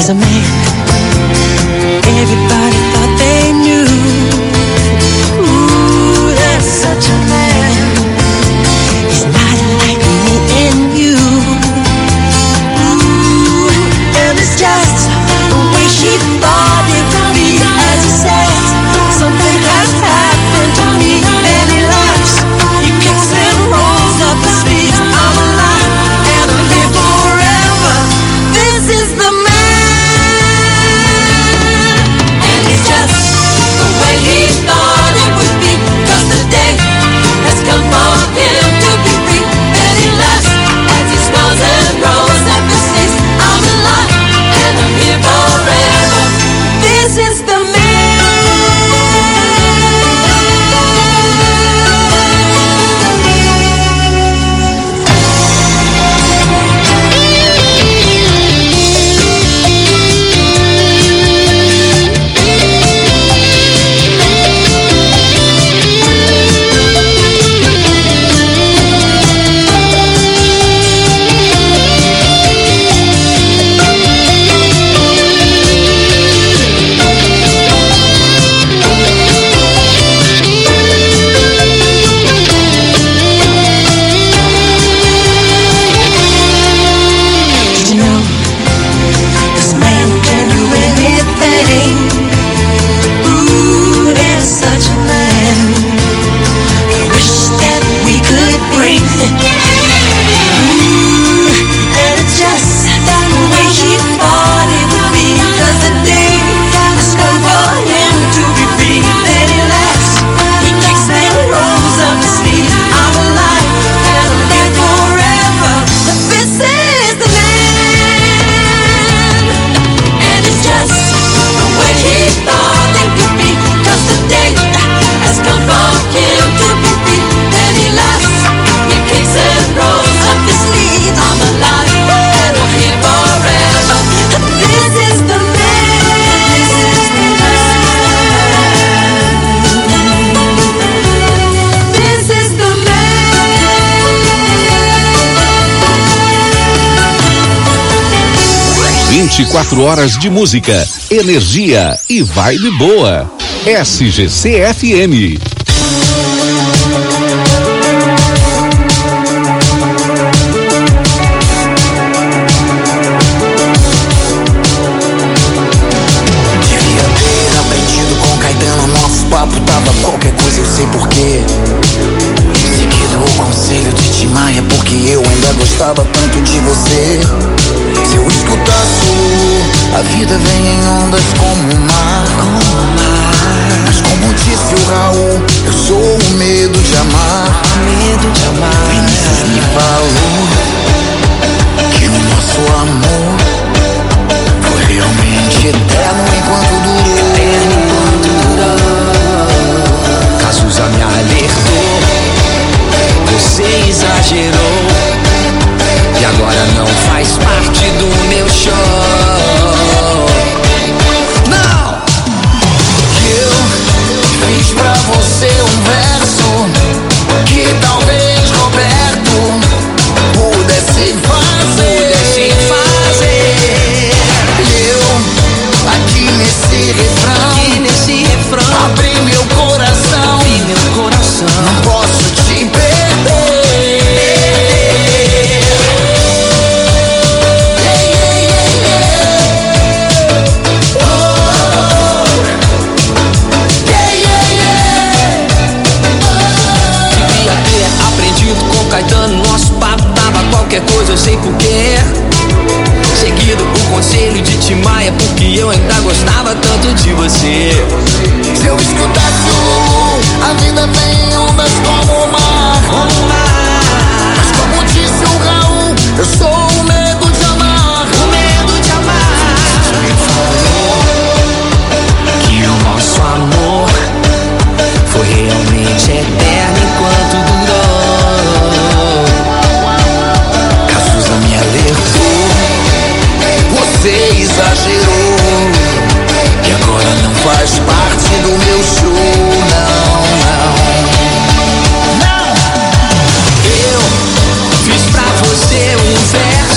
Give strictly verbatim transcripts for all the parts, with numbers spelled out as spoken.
There's a man everybody thought they knew. Ooh, there's such a man. He's not like me and you. Ooh, and it's just the way she thought it would be. As he says, something has happened to me. And he laughs, he kicks and rolls up his sleeves. I'm alive and I'm here forever. This is the man. And it's just the way he thought it would be. 'Cause the day has come for him to be free. And he laughs as he smiles and rolls up his sleeves. I'm alive and I'm here forever. This is the man. Did you know this man can do anything? Ooh, there's such a man. I wish that we could bring. Ooh, and it's just the way he thought it would be. 'Cause the day has come for him to be free. Then he laughs, he kicks and rolls up his sleeves. I'm alive and I'm here forever. This is the man. And it's just the way he thought it would be. 'Cause the day has come for him to be free. Then he laughs, he kicks and rolls up his sleeves. I'm alive and I'm here forever. This is the man. This is the man. This is the vinte e quatro horas de música, energia e vibe boa. S G C F M. Devia ter aprendido com Caetano. Nosso papo tava qualquer coisa, eu sei porquê. Seguido o conselho de Tim Maia, porque eu ainda gostava tanto de você. Se eu escutasse, a vida vem em ondas como o mar. Mas como disse o Raul, eu sou o medo de amar. Medo de amar. Vinícius me falou que o nosso amor foi realmente eterno enquanto durou. Eterno enquanto durou. Cazuza me alertou, você exagerou e agora não faz parte do meu show. Não! Eu fiz pra você um verso que talvez Roberto pudesse fazer. Pudesse fazer. Eu aqui nesse refrão, aqui nesse refrão, abri meu coração, abri meu coração. Não posso te perder. Caetano, nosso papo tava qualquer coisa, eu sei porquê. Seguido o conselho de Tim Maia, porque eu ainda gostava tanto de você. Se eu escutasse o Lulu, a vida vem em ondas como o mar. Mas como disse o Raul, eu sou o medo de amar. O medo de amar. Me falou que o nosso amor foi realmente eterno enquanto durou. Me alertou, você exagerou e agora não faz parte do meu show. Não, não, não. Eu fiz pra você um verso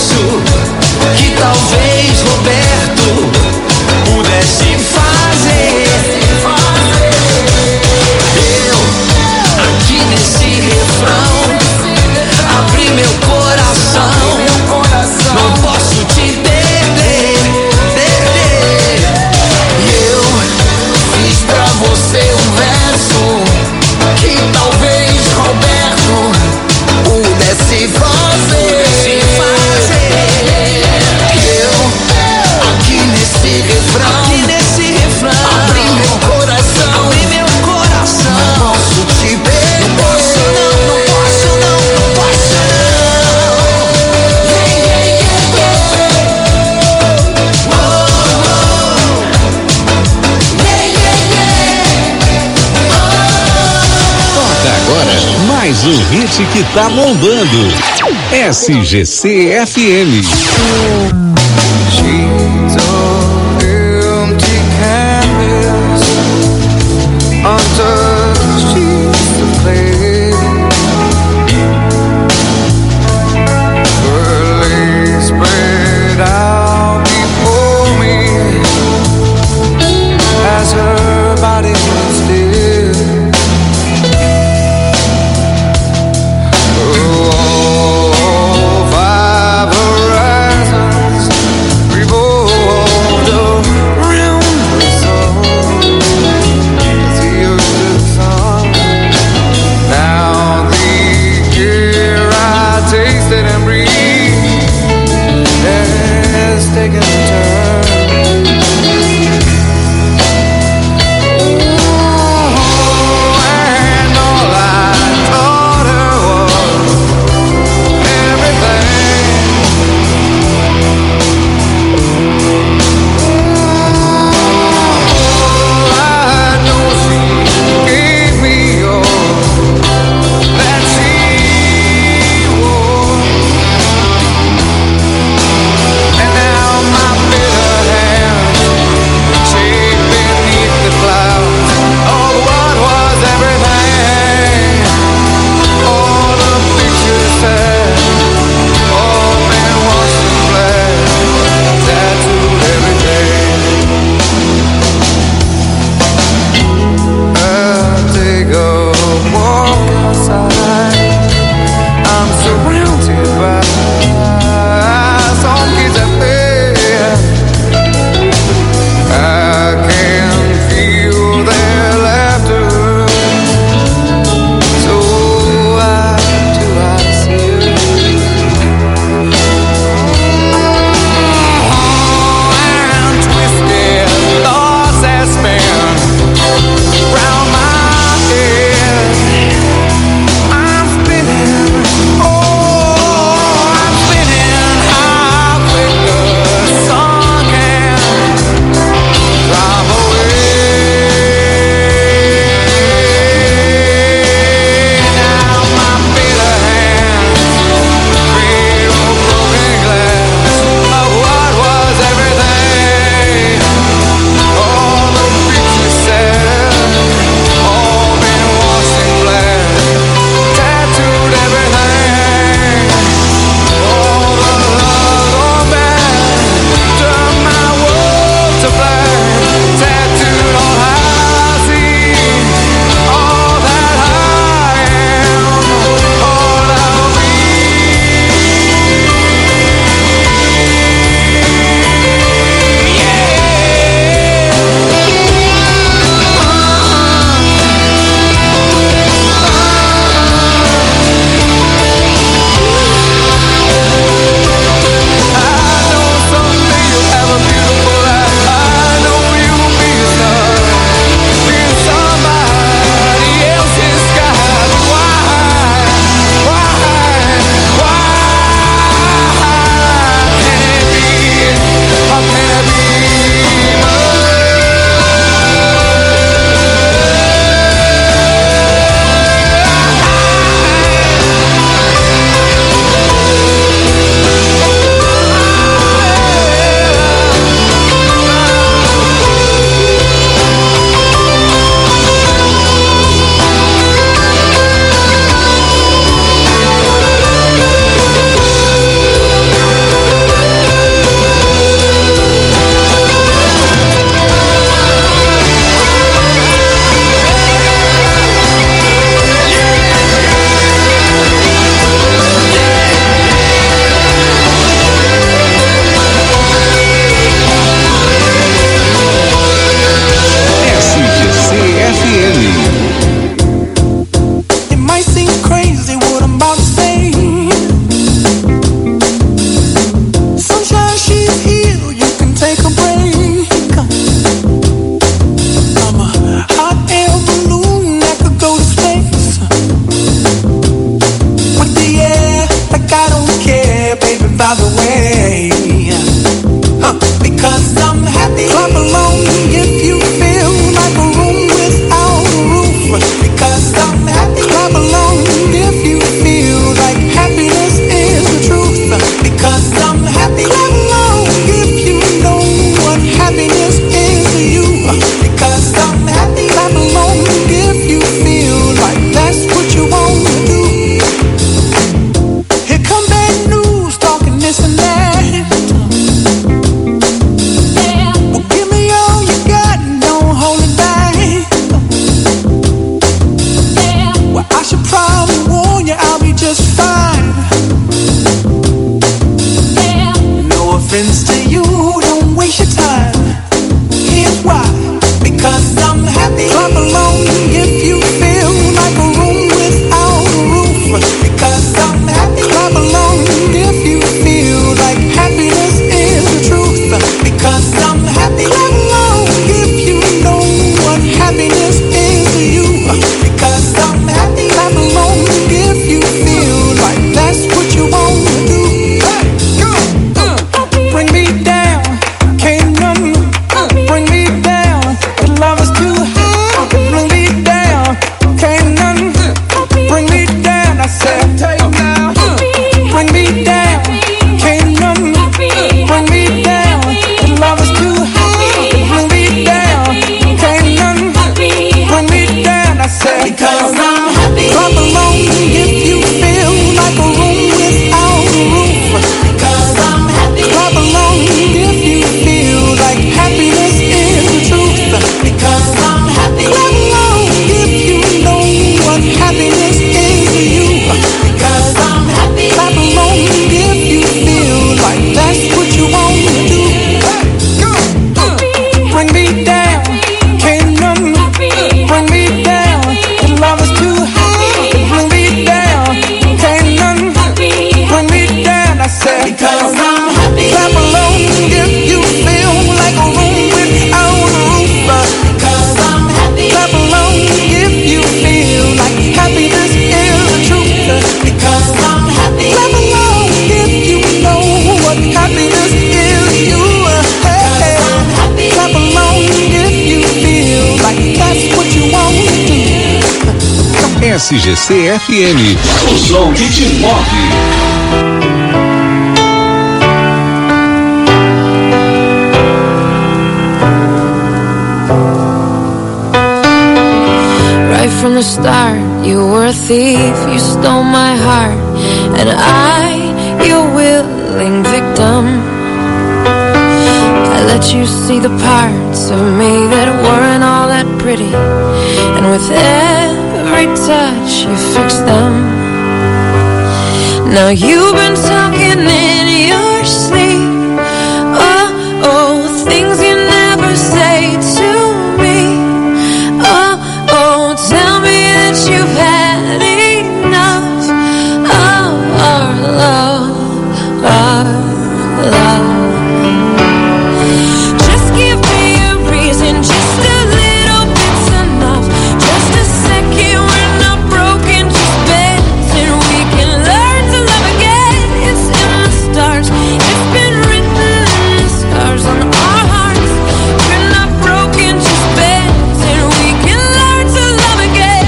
gente que tá bombando. S G C F M. She's an empty canvas, untouched sheets of clay. Her legs spread out before me as her body was still. Oh, five horizons revolved around the sun, as the earth took sun. Now the air I tasted and breathed has taken a turn. Clap along if you feel happens to you, don't waste your time. Here's why. Because I'm happy. Clap along if you feel like a room without a roof. Because I'm happy. Clap along if you feel like happiness is the truth. Because I'm happy. Clap along if you know what happiness is to you. Because I'm happy. Clap along if you feel like that's what you want to do. Hey, go, uh, bring me down, can't none bring me down. The love is too high, bring me down, can't none bring me down. I said, take now, bring me down, can't none bring me down. The love is too high, bring me down, can't none bring me down. I said, because I'm happy. Clap along if you feel like a room without a roof. Because I'm happy. Clap along if you feel like happiness is the truth. Because I'm happy. Clap along if you know what happiness is to you. Because I'm happy. Clap along if you feel like that's what you want to do. Hey, go, uh, bring me down, can't none bring me down. The love is too high, bring me down, can't none bring me down. I said, because I'm happy. Clap along if you feel like a room without a roof. Because I'm happy. Clap along if you feel like happiness is the truth. Because I'm happy. Clap along if you know what happiness is to you. Hey, I'm happy. Clap along if you feel like that's what you want to do. S G C F M, o som que te move. Right from the start, you were a thief, you stole my heart, and I, your willing victim. I let you see the parts of me that weren't all that pretty, and with every touch you fixed them. Now you've been talking in your sleep, oh, oh, things you never say to me. Oh, oh, tell me that you've had enough of our love, our love. Just give me a reason, just a little bit's enough. Just a second, we're not broken, just bends, and we can learn to love again. It's in the stars, it's been written in the scars on our hearts. We're not broken, just bends, and we can learn to love again.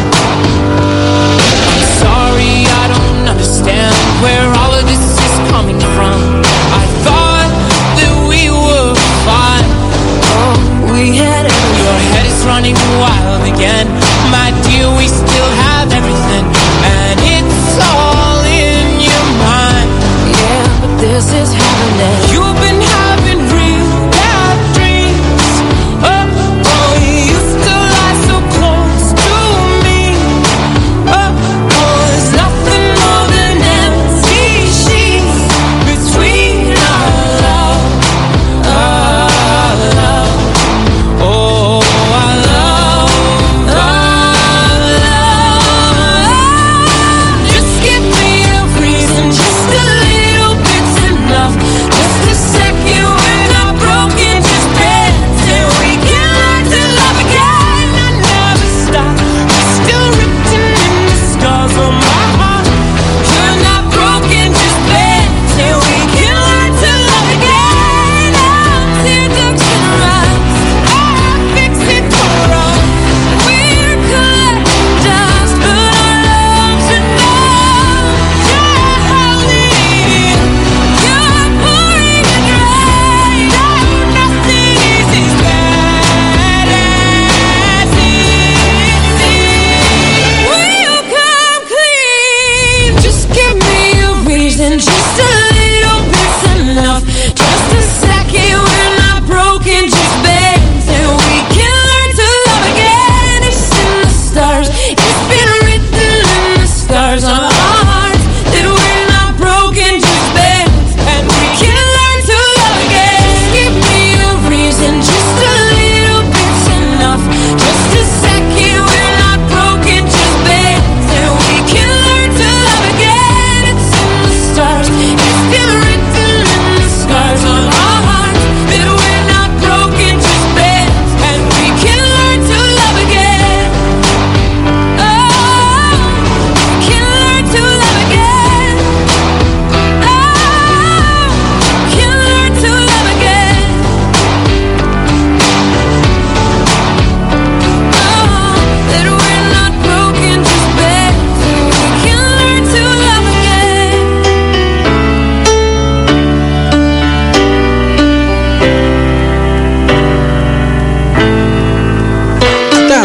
Sorry, I don't understand where all of this is coming from. I thought that we were fine. Oh, we had it. Your head is running wild again. My dear, we still have everything, and it's all in your mind. Yeah, but this is happening. You've been having real bad dreams. Oh, oh, you used to lie so close to me. Oh, oh, there's nothing more than empty sheets between our love, our love. Oh, our love, our love. Just give me a reason, just a little bit's enough. Just a second.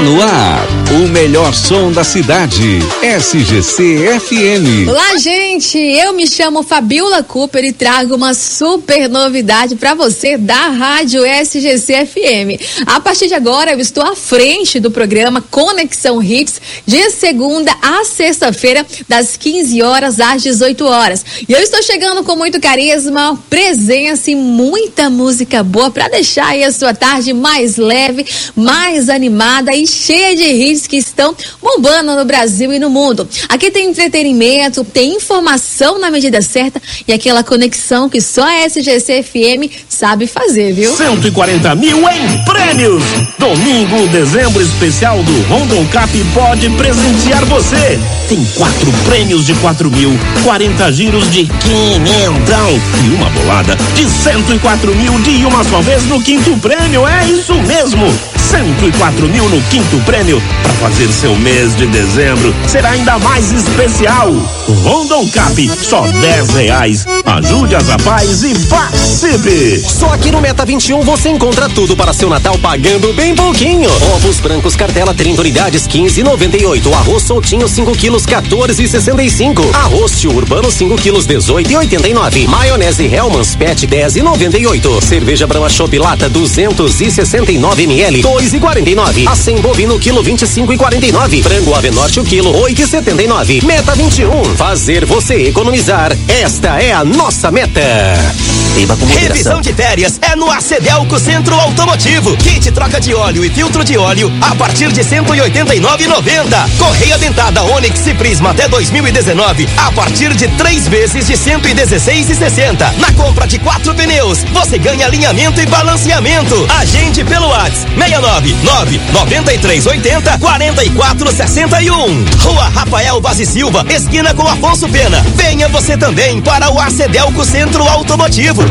no ar, o melhor som da cidade, S G C F M. Olá, gente, eu me chamo Fabiola Cooper e trago uma super novidade para você da Rádio S G C F M. A partir de agora, eu estou à frente do programa Conexão Hits, de segunda a sexta-feira, das quinze horas às dezoito horas. E eu estou chegando com muito carisma, presença e muita música boa para deixar aí a sua tarde mais leve, mais animada e cheia de hits que estão bombando no Brasil e no mundo. Aqui tem entretenimento, tem informação na medida certa e aquela conexão que só a S G C F M sabe fazer, viu? cento e quarenta mil em prêmios. Domingo, dezembro especial do Rondon Cap pode presentear você. Tem quatro prêmios de quatro mil, quarenta giros de quinhentão e uma bolada de cento e quatro mil de uma só vez no quinto prêmio. É isso mesmo, cento e quatro mil no quinto prêmio, para fazer seu mês de dezembro ser ainda mais especial. Rondon Cap, só dez reais. Ajude as rapazes e participe. Só aqui no Meta vinte e um você encontra tudo para seu Natal pagando bem pouquinho. Ovos brancos cartela trinta unidades quinze e noventa e oito. Arroz soltinho cinco quilos quatorze e sessenta e cinco. Arroz tio urbano cinco quilos dezoito e oitenta e nove. Maionese Hellmann's Pet dez e noventa e oito. Cerveja Brahma Chopp Lata duzentos e sessenta e nove mililitros dois e quarenta e nove. Acém bovino quilo vinte e cinco e quarenta e nove. Frango Avenorte o quilo oito e setenta e nove. Meta vinte e um, fazer você economizar. Esta é a nossa meta. Revisão de férias é no Acedelco Centro Automotivo. Kit troca de óleo e filtro de óleo a partir de cento e oitenta e nove reais e noventa centavos. Correia dentada Onix e Prisma até dois mil e dezenove a partir de três vezes de cento e dezesseis reais e sessenta centavos. Na compra de quatro pneus, você ganha alinhamento e balanceamento. Agende pelo WhatsApp seis nove nove nove três oito zero quatro quatro seis um. Rua Rafael Vaz e Silva, esquina com Afonso Pena. Venha você também para o Acedelco Centro Automotivo.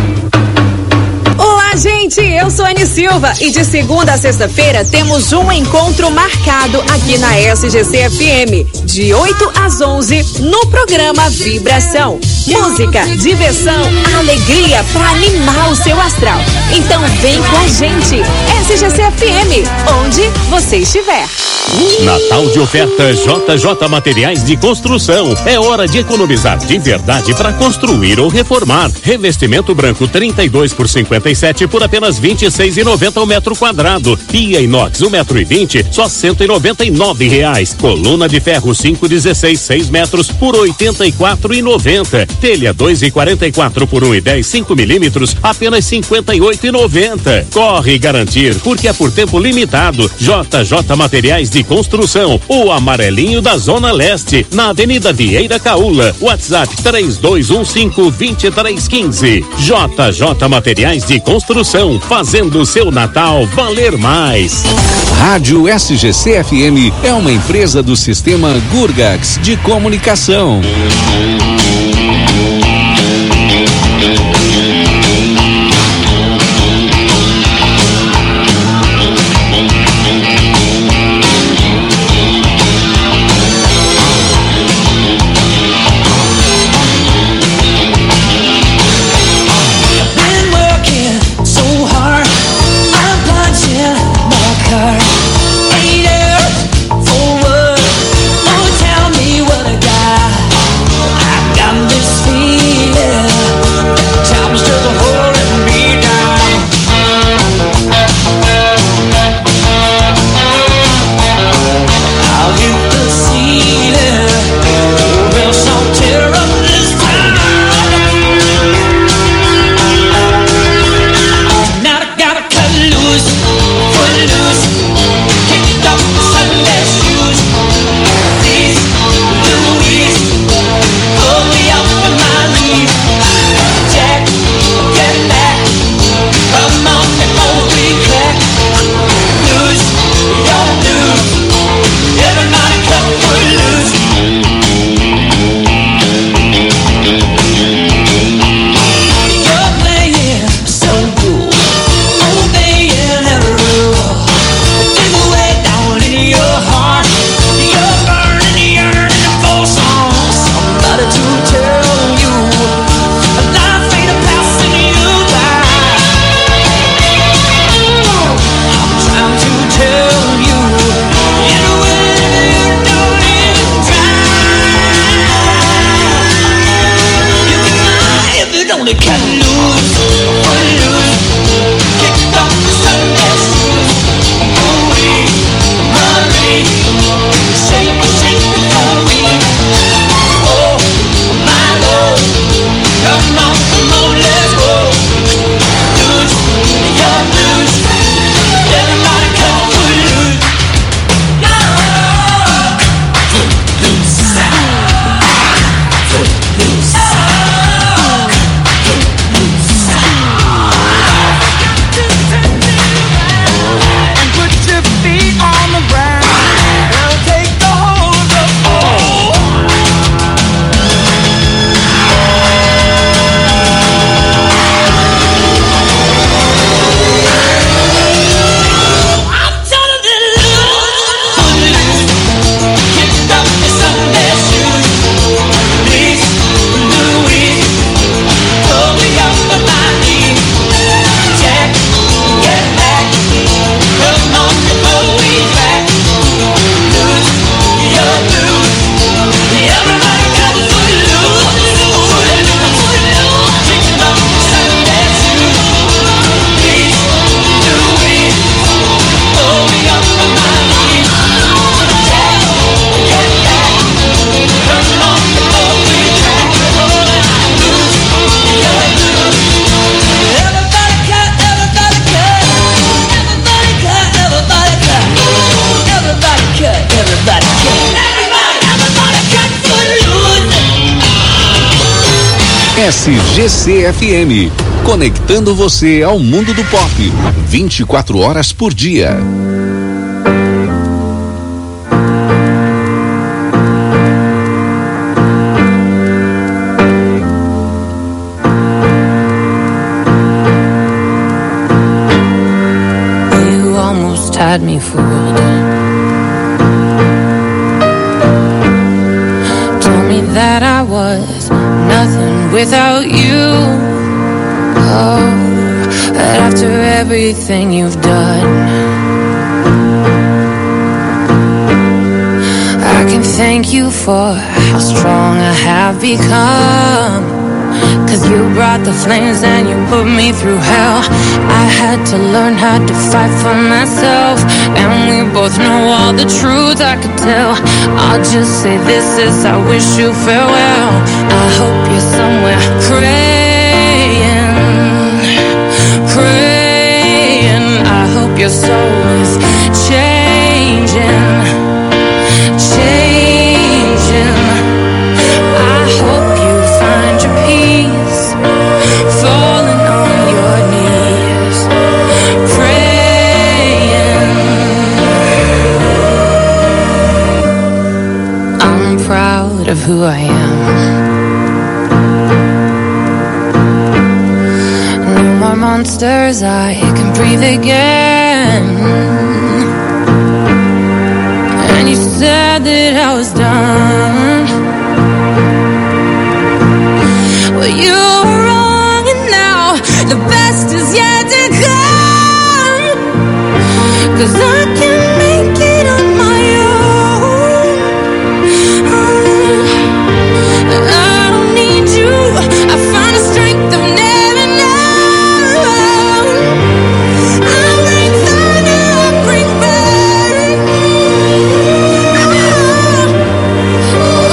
Olá, gente, eu sou Anny Silva e de segunda a sexta-feira temos um encontro marcado aqui na S G C F M, de oito às onze, no programa Vibração. Música, diversão, alegria para animar o seu astral. Então vem com a gente, S G C F M, onde você estiver. Natal de oferta J J Materiais de Construção. É hora de economizar de verdade para construir ou reformar. Revestimento branco trinta e dois por cinquenta e sete por apenas vinte e seis reais e noventa centavos o metro quadrado. Pia inox um metro e vinte, só cento e noventa e nove reais. Coluna de ferro cinco dezesseis, seis metros por oitenta e quatro reais e noventa centavos. Telha dois e quarenta e quatro por um e dez, cinco milímetros, apenas cinquenta e oito reais e noventa centavos. Corre garantir, porque é por tempo limitado. J J Materiais de Construção, o amarelinho da Zona Leste, na Avenida Vieira Caula. WhatsApp três dois um cinco, dois três um cinco. J J Materiais de Construção, fazendo o seu Natal valer mais. Rádio S G C F M é uma empresa do sistema Gurgax de comunicação. This S G C F M, conectando você ao mundo do pop, vinte e quatro horas por dia. You almost had me fooled. Told me that I was nothing without you. Oh, but after everything you've done, I can thank you for how strong I have become. Cause you brought the flames and you put me through hell. I had to learn how to fight for myself, and we both know all the truth I could tell. I'll just say this is I wish you farewell. I hope you're somewhere praying, praying. I hope your soul is changing, changing. I hope you find your peace, falling on your knees, praying. I'm proud of who I am. No more monsters, I can breathe again. And you said that I was done. Well, you were wrong, and now the best is yet to come. Cause I can make it on my own. I don't need you. I found a strength I've never known. I'll bring thunder, I'll bring burn. Oh.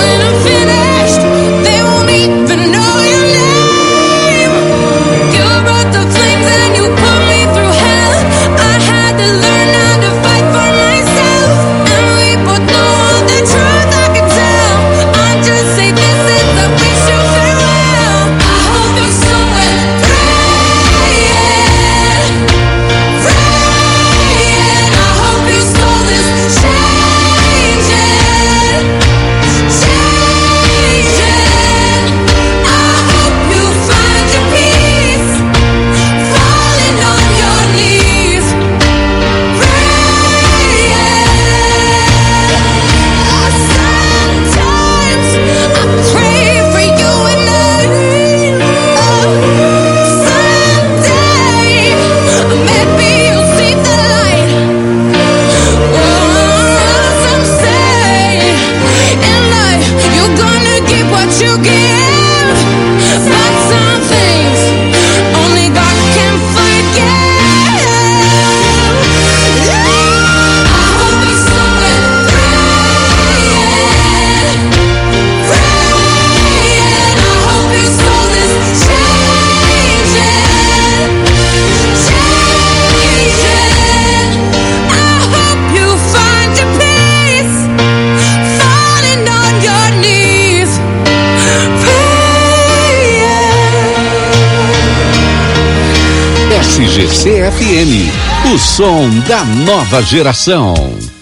S G C F M, o som da nova geração.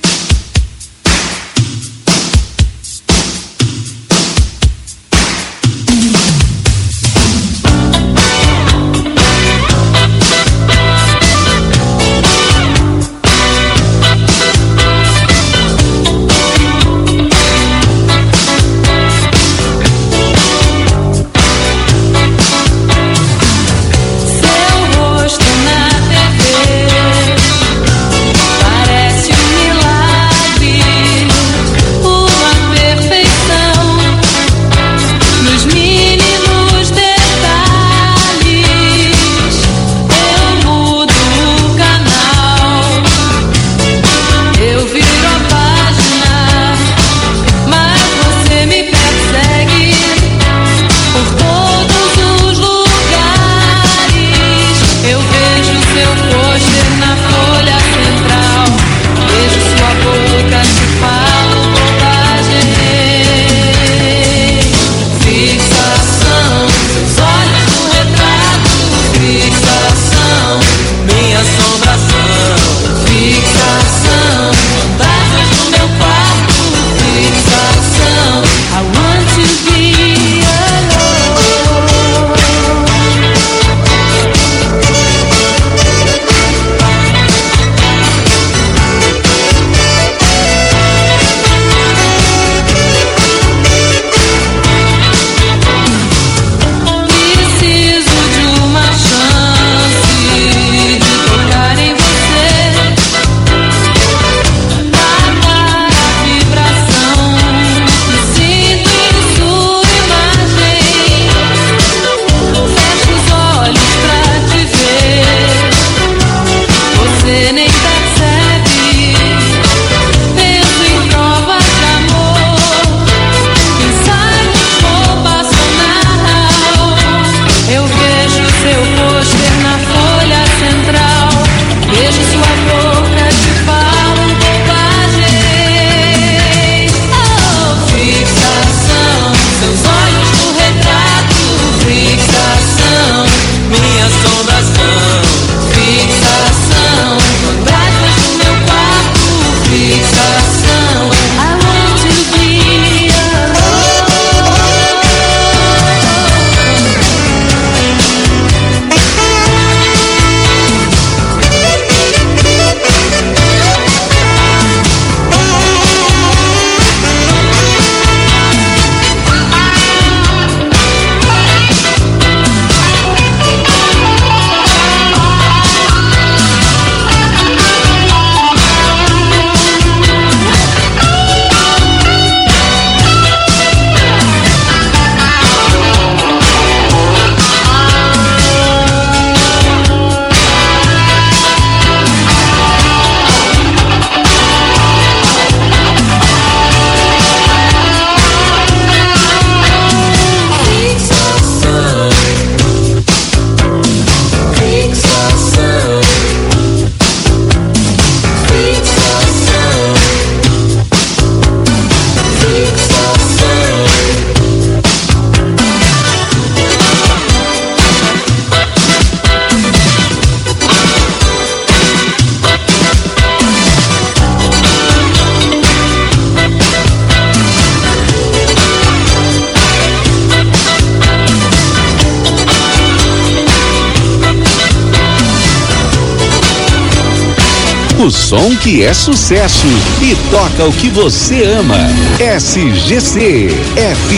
Parece um O som que é sucesso e toca o que você ama. S G C F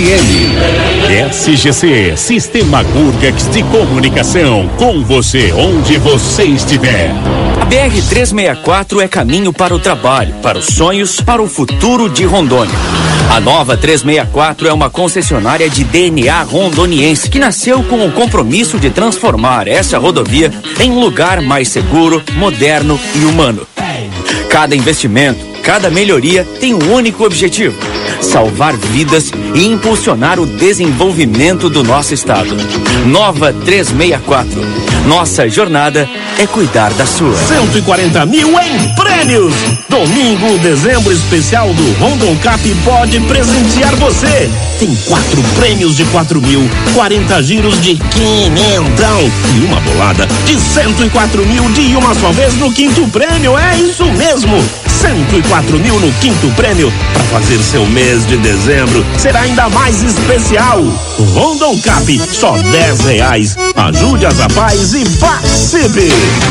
M. S G C, Sistema Gurgax de Comunicação, com você onde você estiver. A B R trezentos e sessenta e quatro é caminho para o trabalho, para os sonhos, para o futuro de Rondônia. A nova trezentos e sessenta e quatro é uma concessionária de D N A rondoniense que nasceu com o compromisso de transformar essa rodovia em um lugar mais seguro, moderno e humano. Cada investimento, cada melhoria tem um único objetivo: salvar vidas e impulsionar o desenvolvimento do nosso estado. Nova trezentos e sessenta e quatro. Nossa jornada é cuidar da sua. cento e quarenta mil em prêmios. Domingo, dezembro especial do Rondon Cap pode presentear você. Tem quatro prêmios de quatro mil, quarenta giros de quinhentão e uma bolada de cento e quatro mil de uma só vez no quinto prêmio. É isso mesmo, cento e quatro mil no quinto prêmio para fazer seu mês de dezembro será ainda mais especial. Rondon Cap, só dez reais. Ajude as rapazes e participe.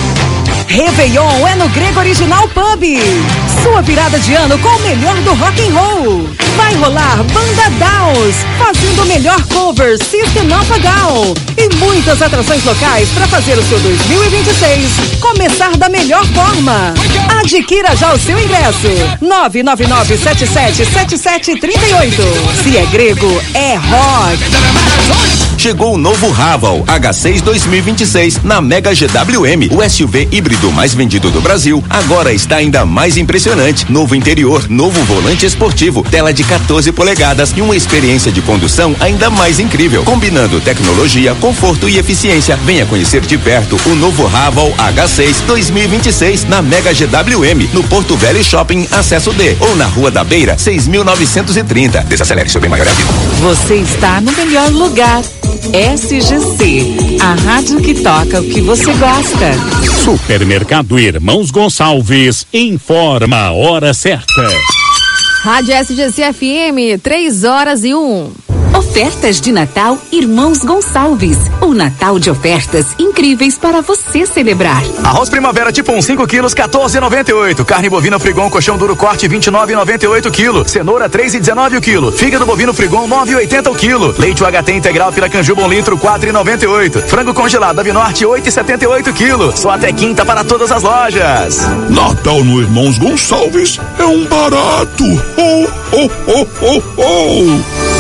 Réveillon é no Grego Original Pub. Sua virada de ano com o melhor do rock and roll. Vai rolar Banda Daos, fazendo o melhor cover System of a Down. E muitas atrações locais para fazer o seu dois mil e vinte e seis começar da melhor forma. Adquira já o seu ingresso. nove nove nove sete sete sete sete três oito. Se é grego, é rock. Chegou o novo Raval H seis dois mil e vinte e seis na Mega G W M, o S U V híbrido mais vendido do Brasil. Agora está ainda mais impressionante. Novo interior, novo volante esportivo, tela de quatorze polegadas e uma experiência de condução ainda mais incrível, combinando tecnologia, conforto e eficiência. Venha conhecer de perto o novo Raval H seis dois mil e vinte e seis na Mega G W M, no Porto Velho Shopping, acesso D, ou na Rua da Beira, seis mil novecentos e trinta. Desacelere, seu bem maior amigo. Você está no melhor lugar. S G C, a rádio que toca o que você gosta. Supermercado Irmãos Gonçalves informa a hora certa. Rádio S G C F M, três horas e um. Ofertas de Natal Irmãos Gonçalves. O Natal de ofertas incríveis para você celebrar. Arroz Primavera tipo um, cinco quilos, quatorze e noventa e oito. Carne bovina Frigon colchão duro corte, vinte e nove e noventa e oito quilo. Cenoura, três e dezenove o quilo. Fígado bovino Frigon, nove e oitenta o quilo. Leite U H T integral Piracanjuba um litro, quatro e noventa e oito. Frango congelado Ave Norte, oito e setenta e oito quilo. Só até quinta para todas as lojas. Natal no Irmãos Gonçalves é um barato. Oh, oh, oh, oh, oh.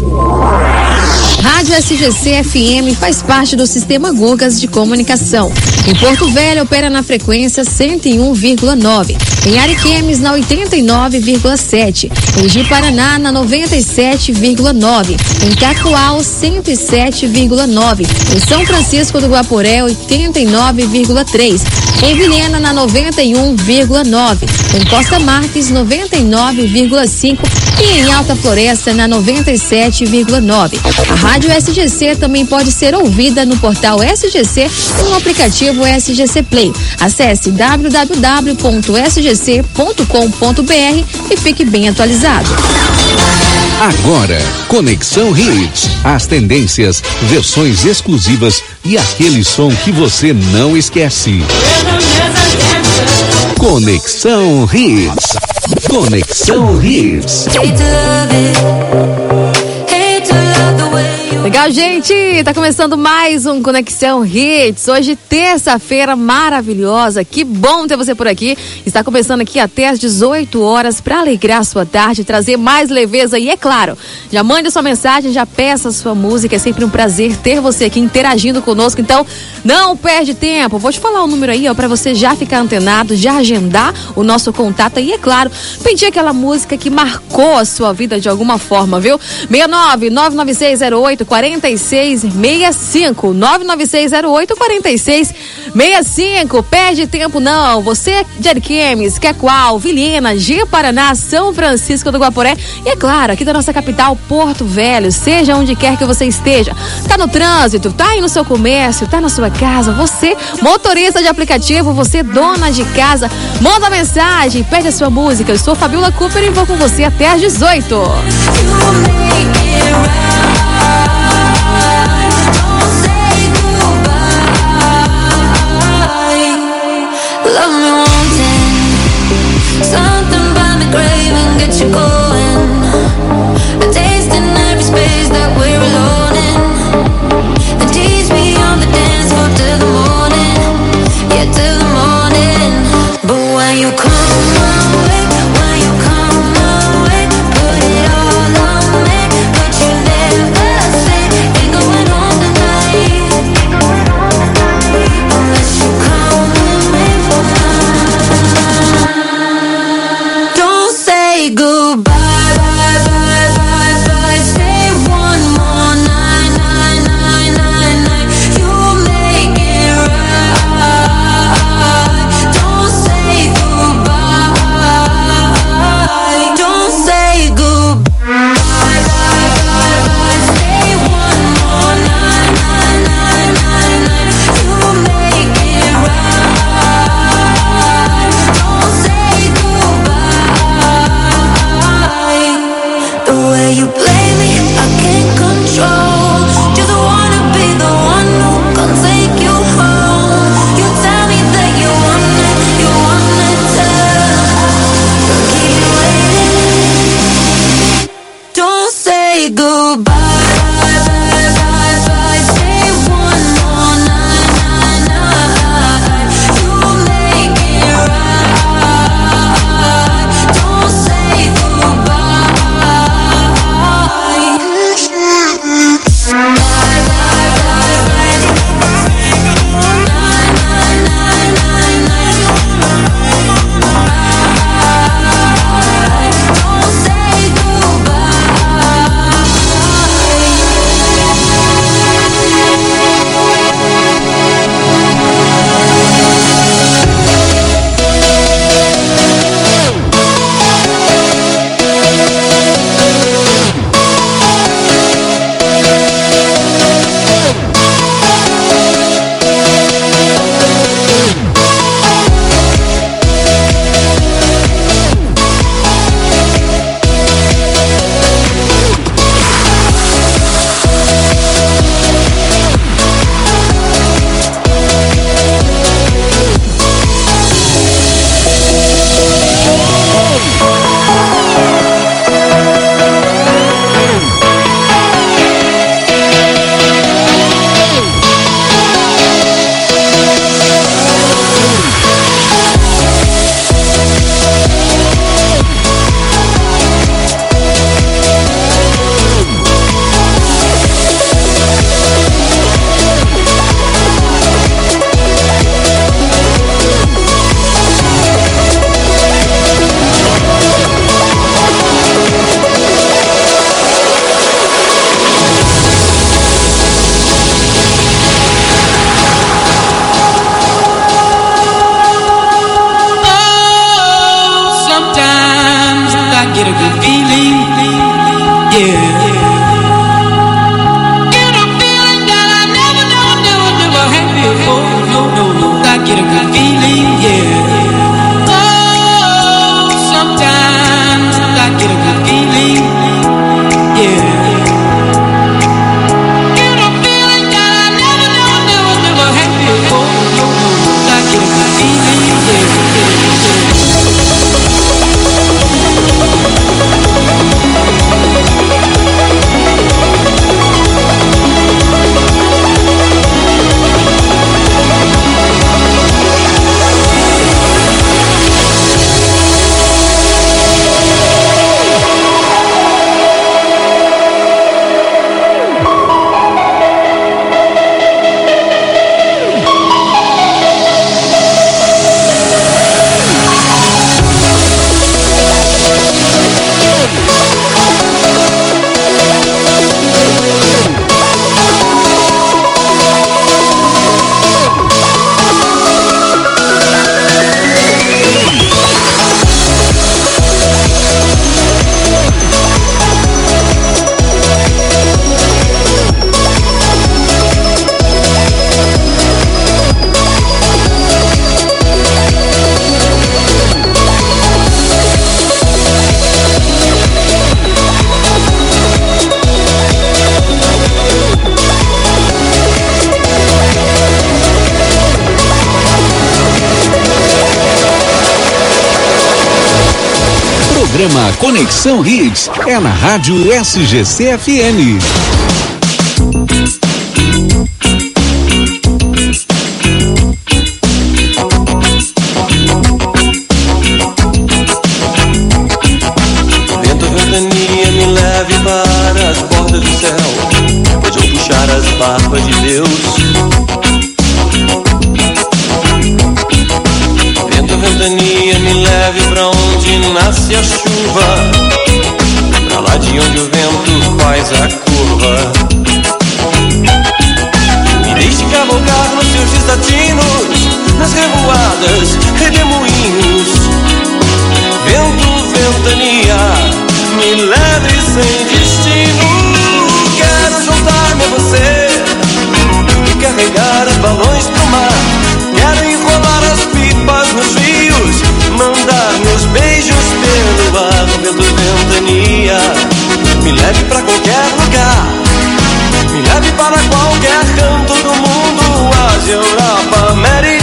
Rádio S G C F M faz parte do Sistema Gugas de Comunicação. Em Porto Velho opera na frequência cento e um vírgula nove. Em Ariquemes na oitenta e nove vírgula sete. Em Ji-Paraná na noventa e sete vírgula nove. Em Cacoal cento e sete vírgula nove. Em São Francisco do Guaporé oitenta e nove vírgula três. Em Vilhena na noventa e um vírgula nove. Em Costa Marques noventa e nove vírgula cinco. E em Alta Floresta na noventa e sete vírgula nove. A Rádio S G C também pode ser ouvida no portal S G C e no aplicativo S G C Play. Acesse w w w ponto s g c ponto com ponto b r e fique bem atualizado. Agora, Conexão Hits. As tendências, versões exclusivas e aquele som que você não esquece. Conexão Hits. Conexão Hits. Legal, gente, tá começando mais um Conexão Hits, hoje terça-feira maravilhosa, que bom ter você por aqui. Está começando aqui até às dezoito horas para alegrar a sua tarde, trazer mais leveza e, é claro, já mande sua mensagem, já peça a sua música, é sempre um prazer ter você aqui interagindo conosco, então não perde tempo, vou te falar o número aí, ó, para você já ficar antenado, já agendar o nosso contato e, é claro, pedir aquela música que marcou a sua vida de alguma forma, viu? seis nove nove nove seis zero oito quatro seis seis cinco, nove nove seis zero oito quatro seis seis cinco. Perde tempo não, você de Ariquemes, Cacoal, Vilhena, Ji-Paraná, São Francisco do Guaporé e, é claro, aqui da nossa capital, Porto Velho, seja onde quer que você esteja, tá no trânsito, tá aí no seu comércio, tá na sua casa, você motorista de aplicativo, você dona de casa, manda mensagem, pede a sua música. Eu sou Fabiola Cooper e vou com você até às dezoito. Love me wanting something by the grave and get you going. A taste in every space that we're alone in. The tease me on the dance floor till the morning, yeah, till the morning. But when you come my way, when you come my way, put it all on me, put you there. Programa Conexão Hits é na Rádio S G C F M. Vento, ventania, me leve para as bordas do céu, onde eu puxar as barbas de Deus. Vento, ventania, me leve pra onde nasce a chuva, pra lá de onde o vento faz a curva. Me deixe cavalgar nos seus desatinos, nas revoadas, redemoinhos. Vento, ventania, me leve sem destino. Quero juntar-me a você e carregar os balões pro mar. Quero enrolar as pipas nos rios, mandar meus beijos pelo ar. Vento, ventania, me leve pra qualquer lugar, me leve para qualquer canto do mundo, Ásia, Europa, América.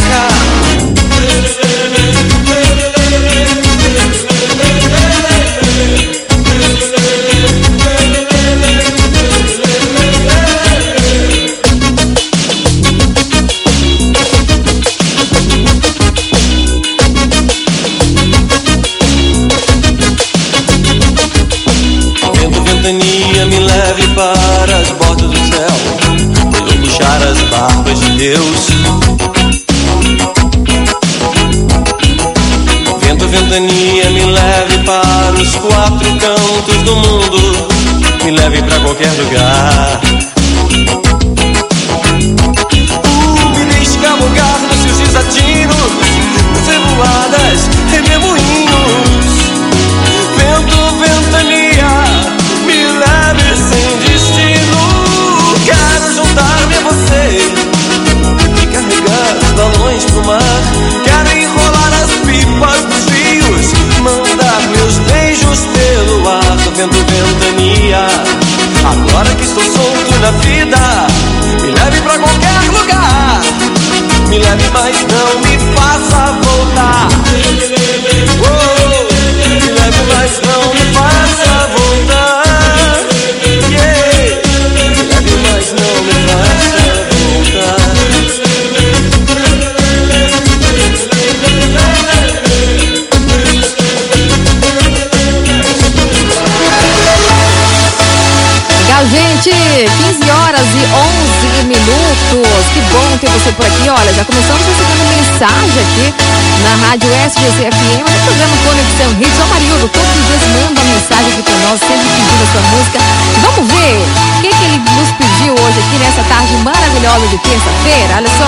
Me leve para as bordas do céu, onde eu puxar as barbas de Deus. Vento, ventania, me leve para os quatro cantos do mundo, me leve para qualquer lugar. Uh, me deixe cavalgar nos seus desatinos, nas revoadas, redemoinhos. Vento, ventania, me leve sem destino. Quero juntar-me a você e carregar os balões pro mar. Quero enrolar as pipas dos rios, mandar meus beijos pelo ar. Vento, ventania, agora que estou solto na vida, me leve pra qualquer lugar, me leve, mas não me faça voltar. Oh, me leve, mas não me faça voltar. Legal, gente, quinze horas e onze minutos. Que bom ter você por aqui. Olha, já começamos recebendo mensagem aqui na Rádio S G C F M, no programa Conexão Hits. O Marildo todos os dias manda uma mensagem aqui pra nós, sempre pedindo a sua música. Vamos ver o que, que ele nos pediu hoje aqui nessa tarde maravilhosa de terça-feira. Olha só.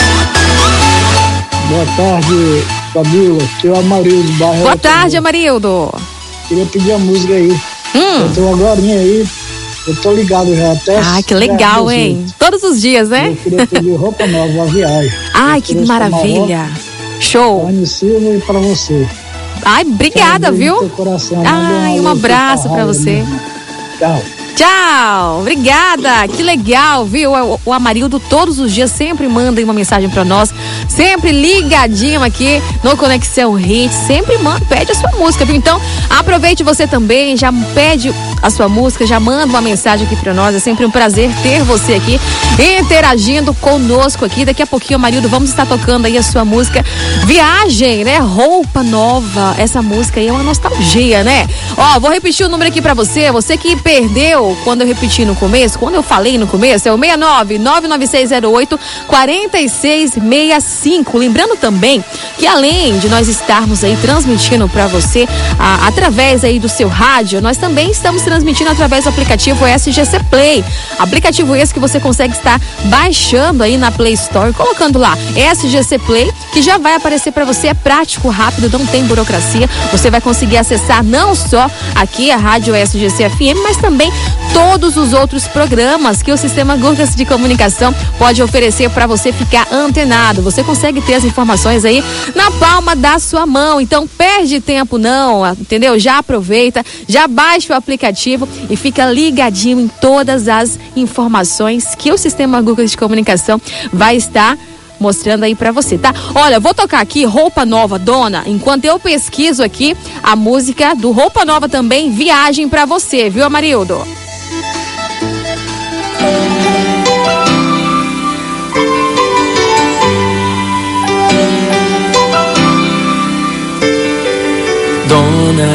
Boa tarde, Fabíola. Aqui é o Amarildo. Barra Boa tarde, Amarildo. Queria pedir a música aí. Hum. Eu tô agora aí. Eu tô ligado já até. Ah, que legal, hein? Todos os dias, né? Eu queria pedir roupa nova, uma viagem. Ai, que maravilha. Show. Pra Anny Silva e pra você. Ai, obrigada, viu? Coração, Ai, um abraço pra você. Tchau. Tchau, obrigada, que legal, viu? O, o Amarildo todos os dias sempre manda uma mensagem pra nós, sempre ligadinho aqui no Conexão Hits, sempre manda, pede a sua música, viu? Então, aproveite você também, já pede a sua música, já manda uma mensagem aqui pra nós, é sempre um prazer ter você aqui, interagindo conosco aqui. Daqui a pouquinho, Amarildo, vamos estar tocando aí a sua música Viagem, né? Roupa nova, essa música aí é uma nostalgia, né? Ó, vou repetir o número aqui pra você, você que perdeu quando eu repeti no começo, quando eu falei no começo, é o seis nove nove nove seis zero oito quatro seis seis cinco. Lembrando também que além de nós estarmos aí transmitindo para você a, através aí do seu rádio, nós também estamos transmitindo através do aplicativo S G C Play. Aplicativo esse que você consegue estar baixando aí na Play Store, colocando lá S G C Play, que já vai aparecer para você, é prático, rápido, não tem burocracia. Você vai conseguir acessar não só aqui a Rádio S G C F M, mas também todos os outros programas que o Sistema Gurgas de Comunicação pode oferecer para você ficar antenado. Você consegue ter as informações aí na palma da sua mão. Então, perde tempo não, entendeu? Já aproveita, já baixa o aplicativo e fica ligadinho em todas as informações que o Sistema Gurgas de Comunicação vai estar mostrando aí pra você, tá? Olha, vou tocar aqui Roupa Nova, Dona, enquanto eu pesquiso aqui a música do Roupa Nova também, Viagem pra você, viu, Amarildo? Dona,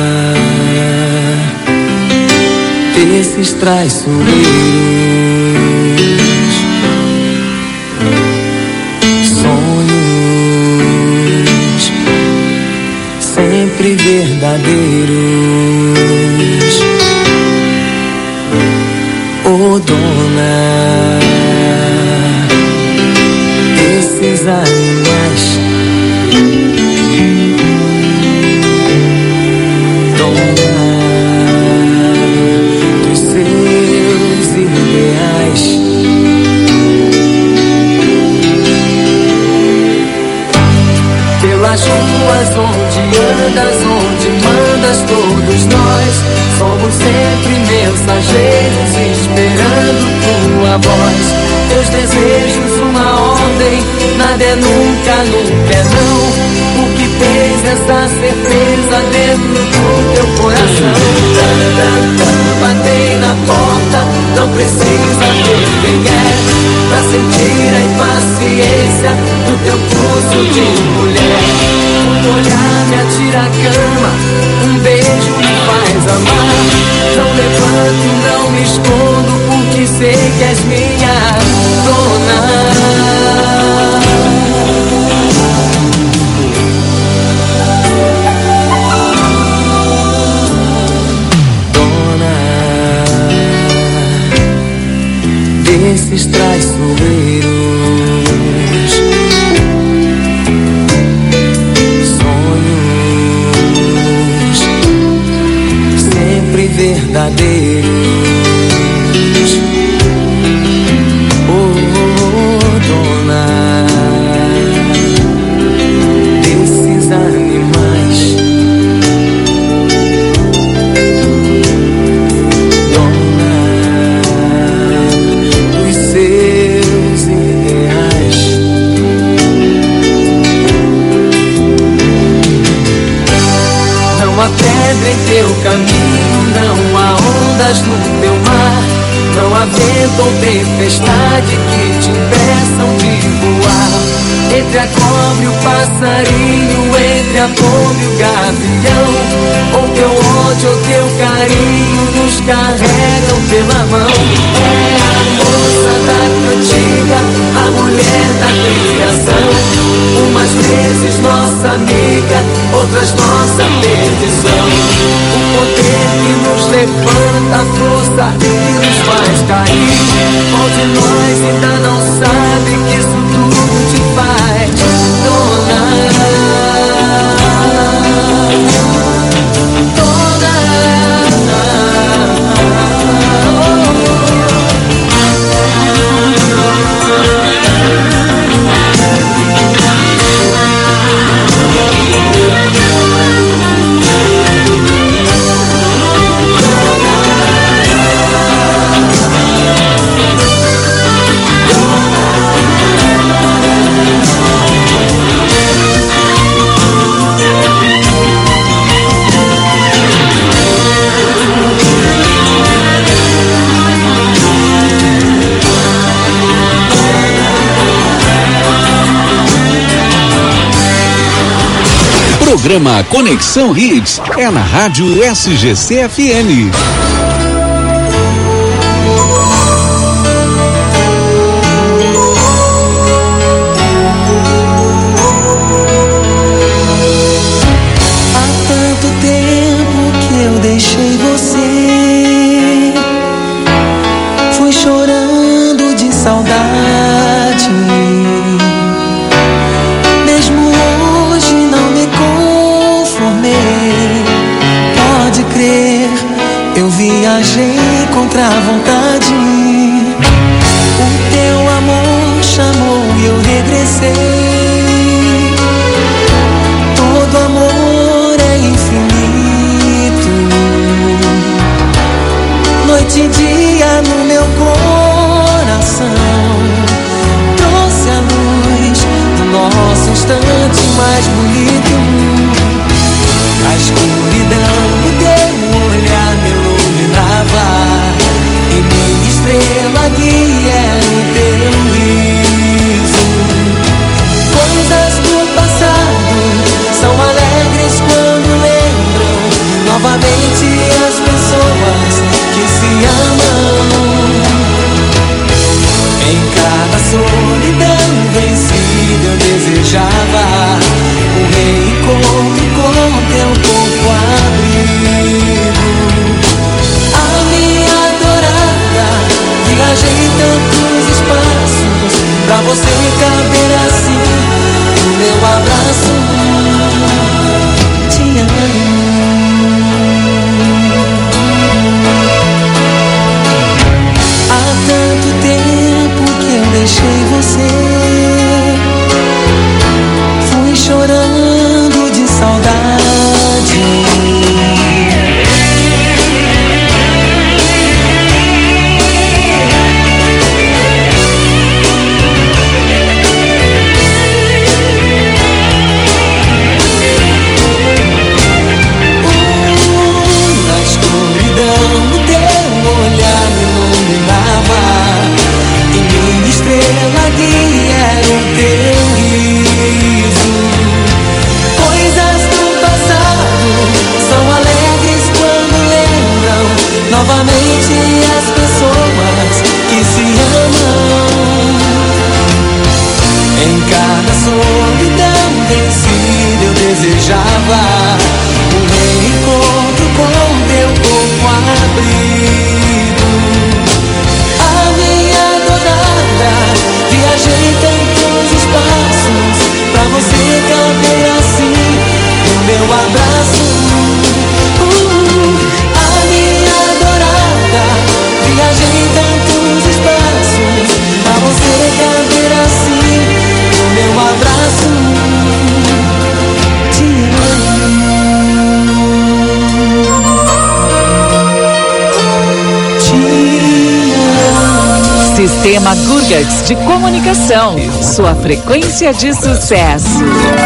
esses traiçoeiros, sonhos sempre verdadeiros. Oh, Dona, esses animais, pelas ruas onde andas, onde mandas, todos nós somos sempre mensageiros esperando tua voz. Teus desejos uma ordem, nada é nunca, nunca é não. O que tens essa certeza dentro do teu coração? Batei na porta, não precisa ter quem é pra sentir a impaciência do teu pulso de mulher. Um olhar me atira a cama, um beijo me faz amar. Não levanto, não me escondo, porque sei que és minha dona. Desses traiçoeiros, sonhos sempre verdadeiros. Oh, Dona, desses animais, pedra em teu caminho, não há ondas no teu mar, não há vento ou tempestade que te impeçam de voar. Entre a cobra e o passarinho, entre a pomba e o gavião, ou teu ódio ou teu carinho nos carregam pela mão. É a moça da cantiga, a mulher da criação, umas vezes nossa amiga, outras nossa perdição. O poder que nos levanta, a força que nos faz cair. Qual de nós ainda não sabe que isso tudo te faz, dona? Programa Conexão Hits é na Rádio S G C F M. Há tanto tempo que eu deixei você, fui chorando de saudade. Mesmo hoje não me conformei. Pode crer, eu viajei contra a vontade. O teu amor chamou e eu regressei. Todo amor é infinito. Noite e dia no meu coração, trouxe a luz mais bonito. A escuridão do teu olhar me iluminava, e minha estrela guia no teu riso. Coisas do passado são alegres quando lembram novamente as pessoas que se amam. Em cada solidão vencida eu desejava um reencontro com teu corpo abrigo. A minha adorada, viajei tantos espaços pra você caber assim no meu abraço. Te amo. Há tanto tempo que eu deixei você, fui chorando de saudade. Na escuridão o teu olhar me iluminava, e minha estrela guia era o teu riso. Coisas do passado são alegres quando lembram novamente as pessoas que se amam. Em cada solidão vencida eu desejava um reencontro com teu corpo abrigo. A minha adorada, viajei tantos espaços pra você caber assim no meu abraço. Uh, a minha adorada, viajei tantos espaços pra você caber assim no meu abraço. Te amo. Sistema Gurgats de Comunicação. Sua frequência de sucesso.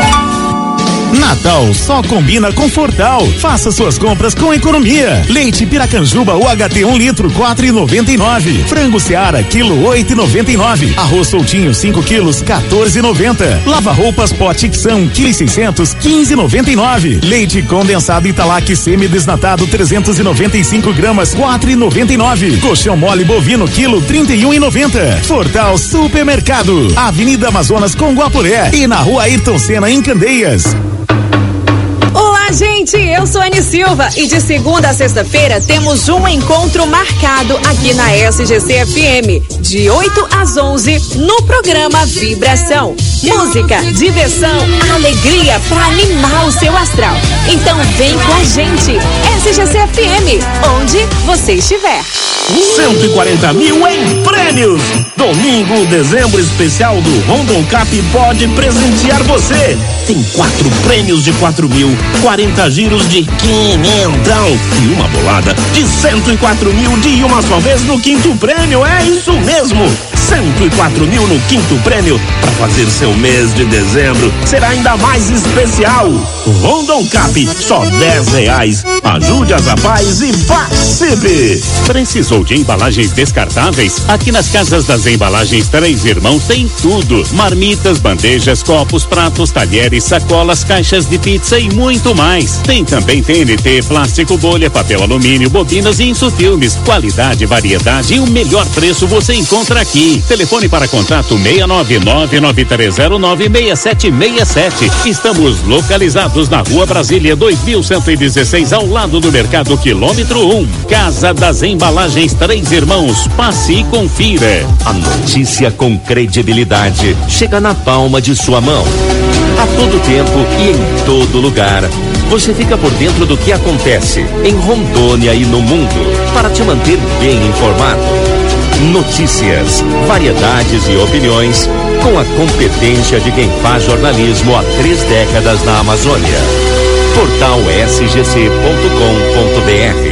Natal só combina com Fortal. Faça suas compras com economia. Leite Piracanjuba U H T um litro, quatro e noventa e nove. Frango Seara, quilo, oito e noventa e nove. Arroz soltinho, cinco quilos, quatorze e noventa. Lava roupas Potixão, quilo e seiscentos, quinze e noventa e nove. Leite condensado Italac semi-desnatado, trezentos e noventa e cinco gramas, quatro e noventa e nove. Colchão mole bovino, quilo, trinta e um e noventa. Fortal Supermercado, Avenida Amazonas com Guapuré e na Rua Ayrton Senna em Candeias. Olá, gente, eu sou Anny Silva e de segunda a sexta-feira temos um encontro marcado aqui na S G C F M, de oito às onze, no programa Vibração. Música, diversão, alegria pra animar o seu astral. Então vem com a gente, S G C F M, onde você estiver. cento e quarenta mil em prêmios. Domingo, dezembro especial do Rondon Cap pode presentear você. Tem quatro prêmios de quatro mil, quarenta giros de quinhentão e uma bolada de cento e quatro mil de uma só vez no quinto prêmio. É isso mesmo, cento e quatro mil no quinto prêmio para fazer seu mês de dezembro será ainda mais especial. Rondon Cap, só dez reais. Ajude as rapazes e participe. Precisou de embalagens descartáveis? Aqui nas Casas das Embalagens Três Irmãos tem tudo: marmitas, bandejas, copos, pratos, talheres, sacolas, caixas de pizza e muito mais. Tem também T N T, plástico, bolha, papel alumínio, bobinas e insufilmes. Qualidade, variedade e o melhor preço você encontra aqui. Telefone para contato seis nove nove nove três zero nove seis sete seis sete. Estamos localizados na Rua Brasília dois mil cento e dezesseis, ao lado do Mercado Quilômetro um. Casa das Embalagens Três Irmãos. Passe e confira. A notícia com credibilidade chega na palma de sua mão. A todo tempo e em todo lugar. Você fica por dentro do que acontece em Rondônia e no mundo, para te manter bem informado. Notícias, variedades e opiniões, com a competência de quem faz jornalismo há três décadas na Amazônia. Portal S G C ponto com ponto B R.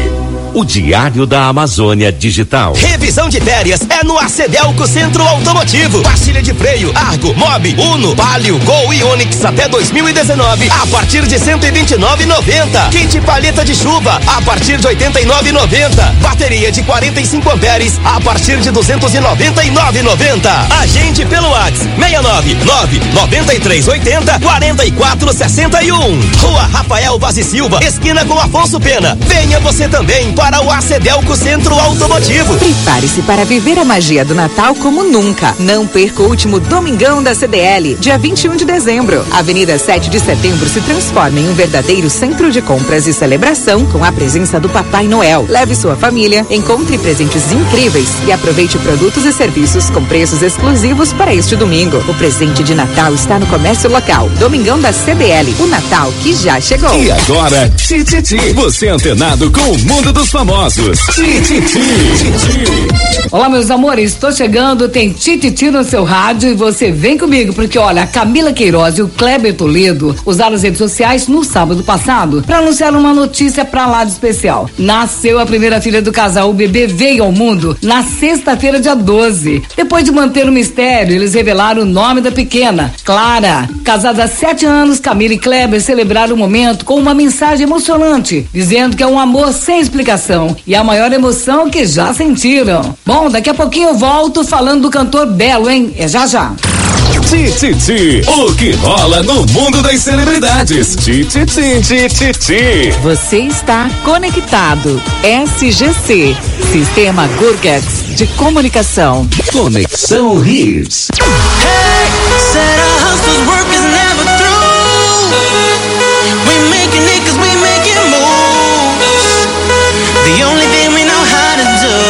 o Diário da Amazônia Digital. Revisão de férias é no Acedelco Centro Automotivo. Pastilha de freio, Argo, Mob, Uno, Palio, Gol e Onix até dois mil e dezenove a partir de cento e vinte e nove reais e noventa centavos. Kit palheta de chuva a partir de oitenta e nove reais e noventa centavos. Bateria de quarenta e cinco amperes a partir de duzentos e noventa e nove reais e noventa centavos. Agende pelo WhatsApp seis nove nove nove três oito zero quatro quatro seis um. Rua Rafael Vaz e Silva, esquina com Afonso Pena. Venha você também para o Acedelco Centro Automotivo. Prepare-se para viver a magia do Natal como nunca. Não perca o último Domingão da C D L, dia vinte e um de dezembro. Avenida sete de setembro se transforma em um verdadeiro centro de compras e celebração com a presença do Papai Noel. Leve sua família, encontre presentes incríveis e aproveite produtos e serviços com preços exclusivos para este domingo. O presente de Natal está no comércio local. Domingão da C D L, o Natal que já chegou. E agora, Tititi, você é antenado com o mundo dos famosos. Tititi. Olá, meus amores, estou chegando, tem Tititi no seu rádio e você vem comigo, porque olha, a Camila Queiroz e o Kleber Toledo usaram as redes sociais no sábado passado para anunciar uma notícia pra lá de especial. Nasceu a primeira filha do casal, o bebê veio ao mundo na sexta-feira, dia doze. Depois de manter o mistério, eles revelaram o nome da pequena, Clara. Casada há sete anos, Camila e Kleber celebraram o momento com uma mensagem emocionante, dizendo que é um amor sem explicação e a maior emoção que já sentiram. Bom, daqui a pouquinho eu volto falando do cantor Belo, hein? É já já. Tititi, o que rola no mundo das celebridades. Tititi, Tititi. Você está conectado. S G C, Sistema Gurgats de Comunicação. Conexão Hits. Hey, said our hustle's work is never through. We making it 'cause we making moves. The only thing we know how to do.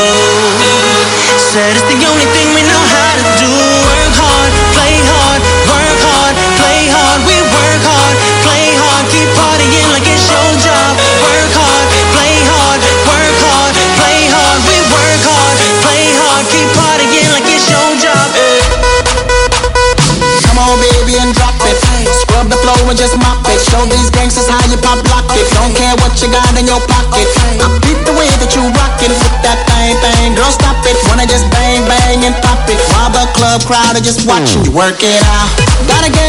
Said it's the only thing we know how to do. Work hard, play hard, work hard, play hard. We work hard, play hard, keep partying like it's your job. Work hard, play hard, work hard, play hard. We work hard, play hard, keep partying like it's your job. Come on, baby, and drop it. Scrub the floor and just mop it. Show these gangsters how you pop lock it. Don't care what you got in your pocket. I beat the way that you rock it with that thing, thing. Girl, stop it. Wanna just bang, bang and pop it. While the club crowd are just watching you work it out. Gotta get